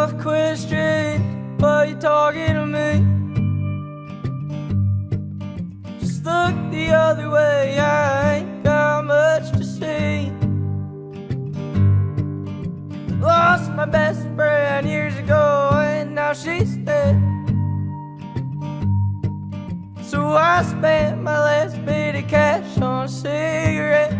enough questions, but you're talking to me. Just look the other way, I ain't got much to say. Lost my best friend years ago, and now she's dead. So I spent my last bit of cash on cigarettes.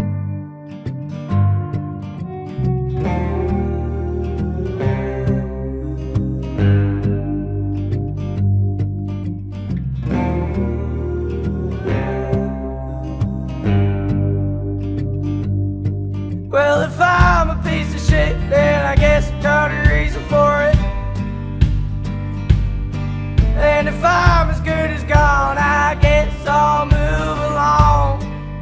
Well, if I'm a piece of shit, then I guess I got a reason for it. And if I'm as good as gone, I guess I'll move along.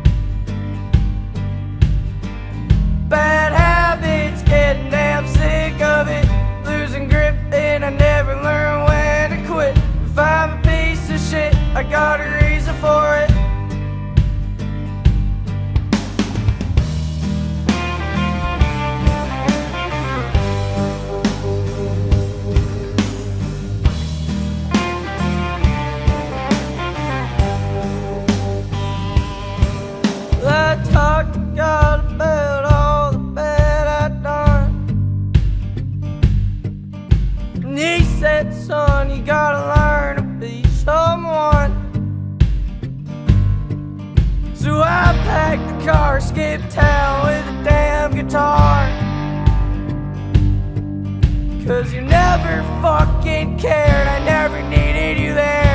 Bad habits, getting damn sick of it. Losing grip and I never learn when to quit. If I'm a piece of shit, I got a reason for it. I talked to God about all the bad I'd done, and He said, son, you gotta learn to be someone. So I packed the car, skipped town with a damn guitar, 'cause you never fucking cared, I never needed you there.